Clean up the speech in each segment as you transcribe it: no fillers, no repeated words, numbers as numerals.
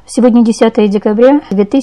Сегодня 10 декабря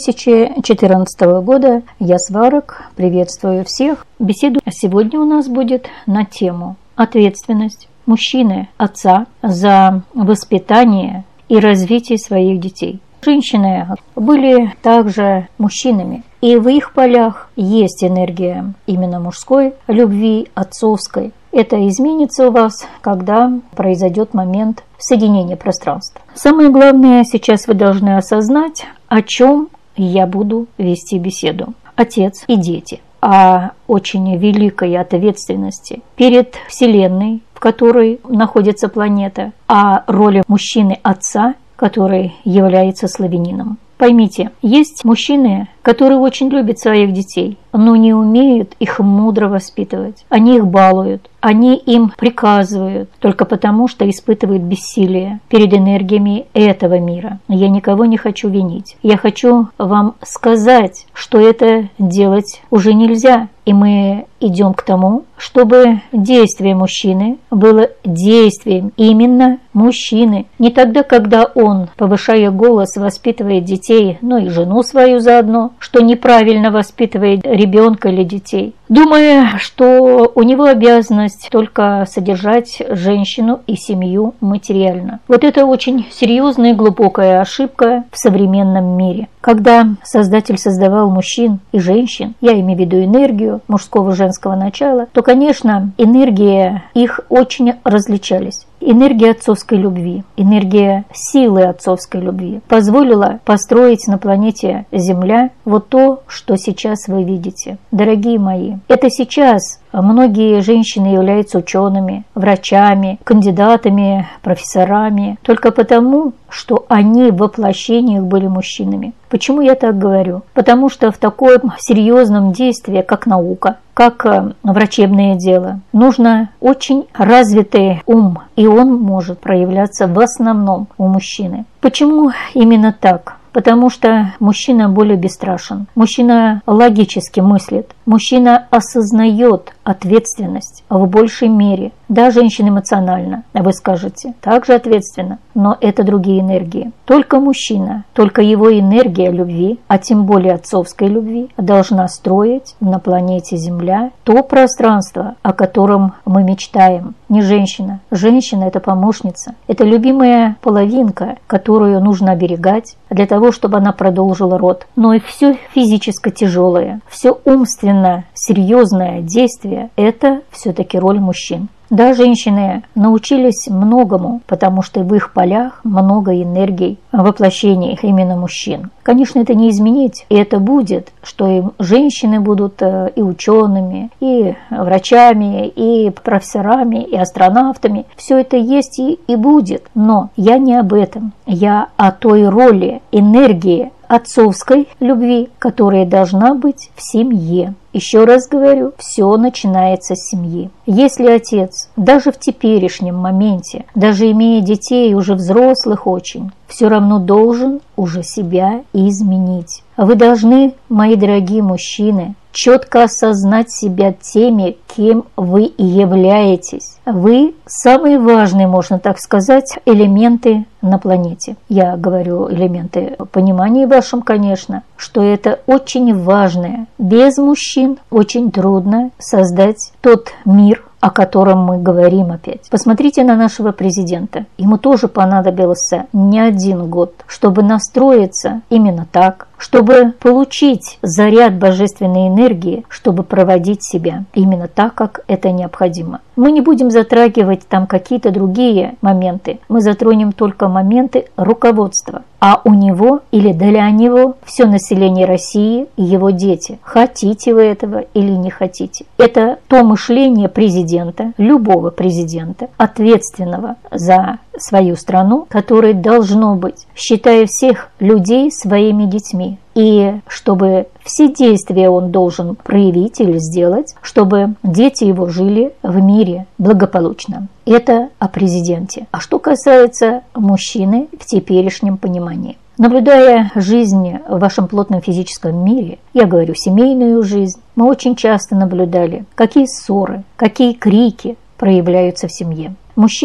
2014 года. Я Сварог. Приветствую всех. Беседа сегодня у нас будет на тему ответственность мужчины, отца за воспитание и развитие своих детей. Женщины были также мужчинами, и в их полях есть энергия именно мужской любви, отцовской. Это изменится у вас, когда произойдет момент соединения пространств. Самое главное, сейчас вы должны осознать, о чем я буду вести беседу. Отец и дети. О очень великой ответственности перед Вселенной, в которой находится планета, о роли мужчины-отца, который является славянином. Поймите, есть мужчины, которые очень любят своих детей, но не умеют их мудро воспитывать. Они их балуют, они им приказывают, только потому, что испытывают бессилие перед энергиями этого мира. Я никого не хочу винить. Я хочу вам сказать, что это делать уже нельзя. И мы идем к тому, чтобы действие мужчины было действием именно мужчины. Не тогда, когда он, повышая голос, воспитывает детей, но и жену свою заодно, что неправильно воспитывает ребенка или детей, думая, что у него обязанность только содержать женщину и семью материально. Вот это очень серьезная и глубокая ошибка в современном мире. Когда Создатель создавал мужчин и женщин, я имею в виду энергию мужского и женского начала, то, конечно, энергии их очень различались. Энергия отцовской любви, энергия силы отцовской любви позволила построить на планете Земля вот то, что сейчас вы видите. Дорогие мои, это сейчас многие женщины являются учеными, врачами, кандидатами, профессорами, только потому, что они в воплощениях были мужчинами. Почему я так говорю? Потому что в таком серьезном действии, как наука, как врачебное дело, нужно очень развитый ум, и он может проявляться в основном у мужчины. Почему именно так? Потому что мужчина более бесстрашен, мужчина логически мыслит, мужчина осознает ответственность в большей мере. Да, женщина эмоциональна, вы скажете, также ответственна, но это другие энергии. Только мужчина, только его энергия любви, а тем более отцовской любви, должна строить на планете Земля то пространство, о котором мы мечтаем. Не женщина. Женщина – это помощница, это любимая половинка, которую нужно оберегать для того, чтобы она продолжила род. Но и все физически тяжелое, все умственно серьезное действие – это все-таки роль мужчин. Да, женщины научились многому, потому что в их полях много энергий воплощения именно мужчин. Конечно, это не изменить, и это будет, что и женщины будут и учеными, и врачами, и профессорами, и астронавтами. Все это есть и будет, но я не об этом. Я о той роли энергии отцовской любви, которая должна быть в семье. Еще раз говорю, все начинается с семьи. Если отец, даже в теперешнем моменте, даже имея детей уже взрослых очень, все равно должен уже себя изменить. Вы должны, мои дорогие мужчины, четко осознать себя теми, кем вы и являетесь. Вы самые важные, можно так сказать, элементы на планете. Я говорю элементы в понимании вашем, конечно, что это очень важное. Без мужчин очень трудно создать тот мир, о котором мы говорим опять. Посмотрите на нашего президента. Ему тоже понадобился не один год, чтобы настроиться именно так, чтобы получить заряд божественной энергии, чтобы проводить себя именно так, как это необходимо. Мы не будем затрагивать там какие-то другие моменты. Мы затронем только моменты руководства. А у него или для него все население России и его дети. Хотите вы этого или не хотите. Это то мышление президента, любого президента, ответственного за свою страну, которое должно быть, считая всех людей своими детьми. И чтобы все действия он должен проявить или сделать, чтобы дети его жили в мире благополучно. Это о президенте. А что касается мужчины в теперешнем понимании. Наблюдая жизнь в вашем плотном физическом мире, я говорю семейную жизнь, мы очень часто наблюдали, какие ссоры, какие крики проявляются в семье. Мужчина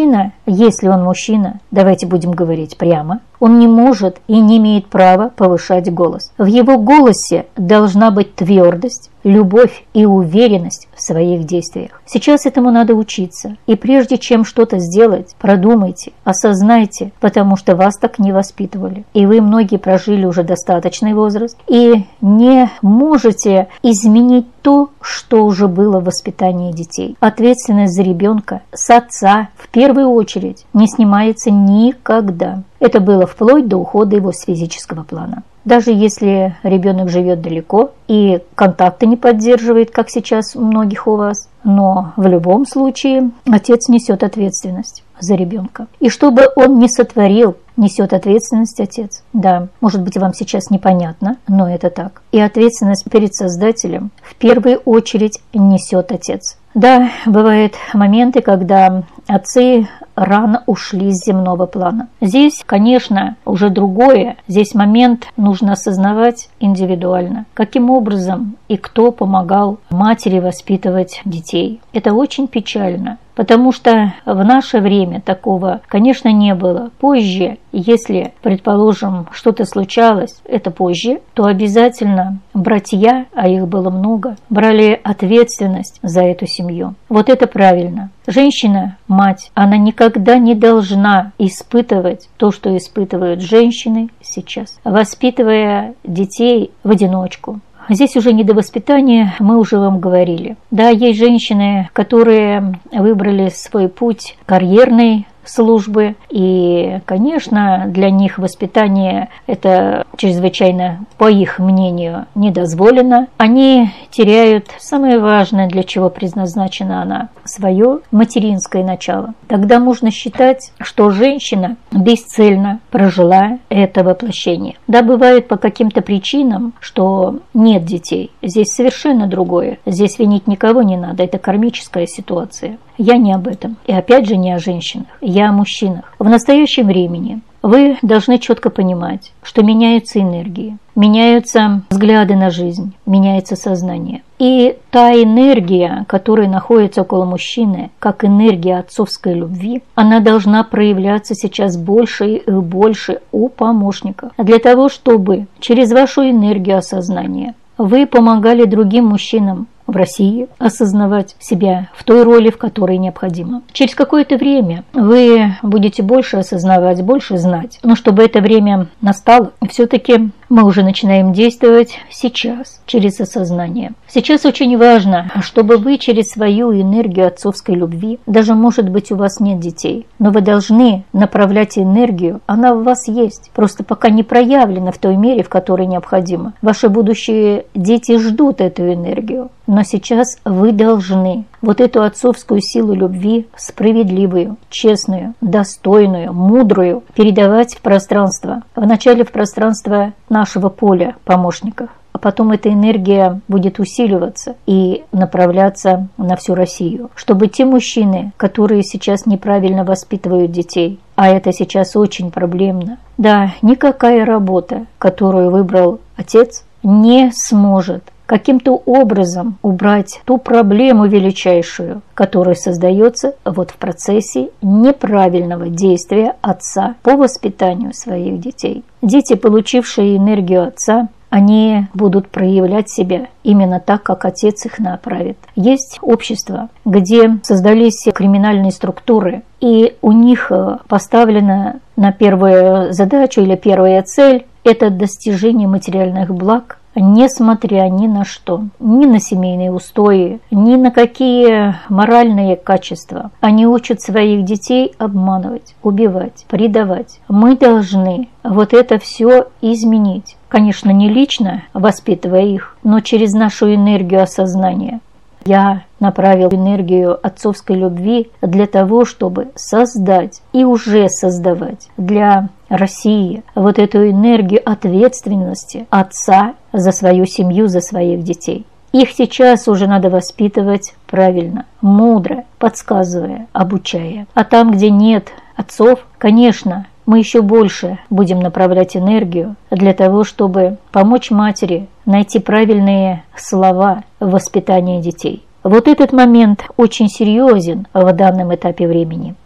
Если он мужчина, давайте будем говорить прямо, он не может и не имеет права повышать голос. В его голосе должна быть твердость, любовь и уверенность в своих действиях. Сейчас этому надо учиться. И прежде чем что-то сделать, продумайте, осознайте, потому что вас так не воспитывали. И вы многие прожили уже достаточный возраст и не можете изменить то, что уже было в воспитании детей. Ответственность за ребенка с отца в первую очередь не снимается никогда. Это было вплоть до ухода его с физического плана. Даже если ребенок живет далеко и контакты не поддерживает, как сейчас у многих у вас, но в любом случае отец несет ответственность за ребенка. И что бы он ни сотворил, несет ответственность отец. Да, может быть, вам сейчас непонятно, но это так. И ответственность перед Создателем в первую очередь несет отец. Да, бывают моменты, когда отцы рано ушли с земного плана. Здесь, конечно, уже другое. Здесь момент нужно осознавать индивидуально. Каким образом и кто помогал матери воспитывать детей. Это очень печально. Потому что в наше время такого, конечно, не было. Позже, если, предположим, что-то случалось, это позже, то обязательно братья, а их было много, брали ответственность за эту семью. Вот это правильно. Женщина, мать, она никогда не должна испытывать то, что испытывают женщины сейчас, воспитывая детей в одиночку. Здесь уже не до воспитания, мы уже вам говорили. Да, есть женщины, которые выбрали свой путь карьерной службы, и, конечно, для них воспитание это чрезвычайно, по их мнению, недозволено. Они теряют самое важное, для чего предназначена она, свое материнское начало. Тогда можно считать, что женщина бесцельно прожила это воплощение. Да, бывает по каким-то причинам, что нет детей. Здесь совершенно другое. Здесь винить никого не надо, это кармическая ситуация. Я не об этом. И опять же не о женщинах. Я о мужчинах. В настоящем времени вы должны четко понимать, что меняются энергии, меняются взгляды на жизнь, меняется сознание. И та энергия, которая находится около мужчины, как энергия отцовской любви, она должна проявляться сейчас больше и больше у помощников. Для того, чтобы через вашу энергию осознания вы помогали другим мужчинам в России осознавать себя в той роли, в которой необходимо. Через какое-то время вы будете больше осознавать, больше знать. Но чтобы это время настало, все-таки мы уже начинаем действовать сейчас, через осознание. Сейчас очень важно, чтобы вы через свою энергию отцовской любви, даже, может быть, у вас нет детей, но вы должны направлять энергию, она у вас есть, просто пока не проявлена в той мере, в которой необходимо. Ваши будущие дети ждут эту энергию, но сейчас вы должны вот эту отцовскую силу любви, справедливую, честную, достойную, мудрую, передавать в пространство. Вначале в пространство нашего поля помощников, а потом эта энергия будет усиливаться и направляться на всю Россию, чтобы те мужчины, которые сейчас неправильно воспитывают детей, а это сейчас очень проблемно, да, никакая работа, которую выбрал отец, не сможет каким-то образом убрать ту проблему величайшую, которая создается вот в процессе неправильного действия отца по воспитанию своих детей. Дети, получившие энергию отца, они будут проявлять себя именно так, как отец их направит. Есть общества, где создались криминальные структуры, и у них поставлена на первую задачу или первая цель – это достижение материальных благ, несмотря ни на что, ни на семейные устои, ни на какие моральные качества. Они учат своих детей обманывать, убивать, предавать. Мы должны вот это все изменить. Конечно, не лично воспитывая их, но через нашу энергию осознания. Я направил энергию отцовской любви для того, чтобы создать и уже создавать для России вот эту энергию ответственности отца за свою семью, за своих детей. Их сейчас уже надо воспитывать правильно, мудро, подсказывая, обучая. А там, где нет отцов, конечно, мы еще больше будем направлять энергию для того, чтобы помочь матери найти правильные слова в воспитании детей. Вот этот момент очень серьезен в данном этапе времени.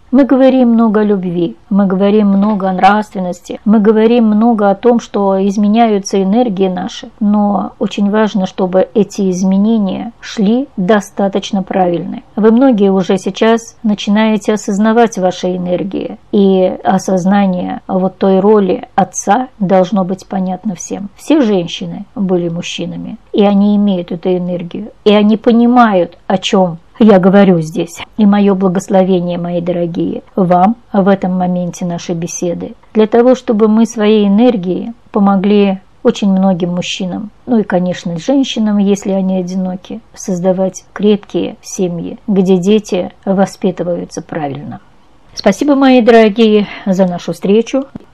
Мы говорим много о любви, мы говорим много о нравственности, мы говорим много о том, что изменяются энергии наши, но очень важно, чтобы эти изменения шли достаточно правильно. Вы многие уже сейчас начинаете осознавать ваши энергии, и осознание вот той роли отца должно быть понятно всем. Все женщины были мужчинами, и они имеют эту энергию, и они понимают, о чем я говорю здесь. И мое благословение, мои дорогие, вам в этом моменте нашей беседы, для того, чтобы мы своей энергией помогли очень многим мужчинам, ну и, конечно, женщинам, если они одиноки, создавать крепкие семьи, где дети воспитываются правильно. Спасибо, мои дорогие, за нашу встречу.